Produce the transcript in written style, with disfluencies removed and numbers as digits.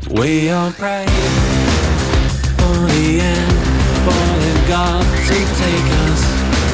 We all pray for the end, for the God to take us